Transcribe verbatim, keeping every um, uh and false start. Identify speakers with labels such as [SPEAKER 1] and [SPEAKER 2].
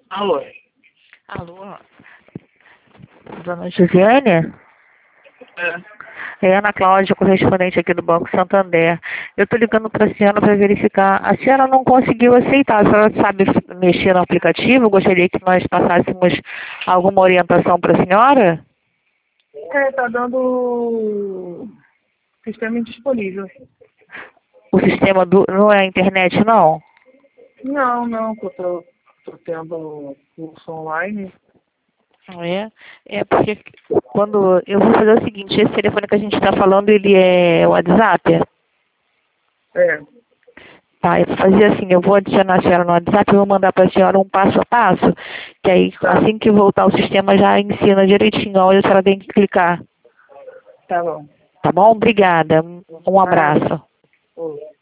[SPEAKER 1] Alô?
[SPEAKER 2] Alô? Dona Josiane?
[SPEAKER 1] É.
[SPEAKER 2] É Ana Cláudia, correspondente aqui do Banco Santander. Eu estou ligando para a senhora para verificar. A senhora não conseguiu aceitar. A senhora sabe mexer no aplicativo? Gostaria que nós passássemos alguma orientação para a senhora?
[SPEAKER 1] É, tá dando sistema indisponível.
[SPEAKER 2] O sistema do, não é a internet, não?
[SPEAKER 1] Não, não, que eu tô, tô tendo curso online.
[SPEAKER 2] Não é? É porque quando eu vou fazer o seguinte, esse telefone que a gente está falando, ele é WhatsApp?
[SPEAKER 1] É,
[SPEAKER 2] Tá, eu vou fazer assim, eu vou adicionar a senhora no WhatsApp e vou mandar para a senhora um passo a passo, que aí
[SPEAKER 1] tá,
[SPEAKER 2] assim que voltar o sistema já ensina direitinho onde a senhora tem que clicar.
[SPEAKER 1] tá bom.
[SPEAKER 2] Tá bom? Obrigada. Um
[SPEAKER 1] Ah,
[SPEAKER 2] abraço.
[SPEAKER 1] oi.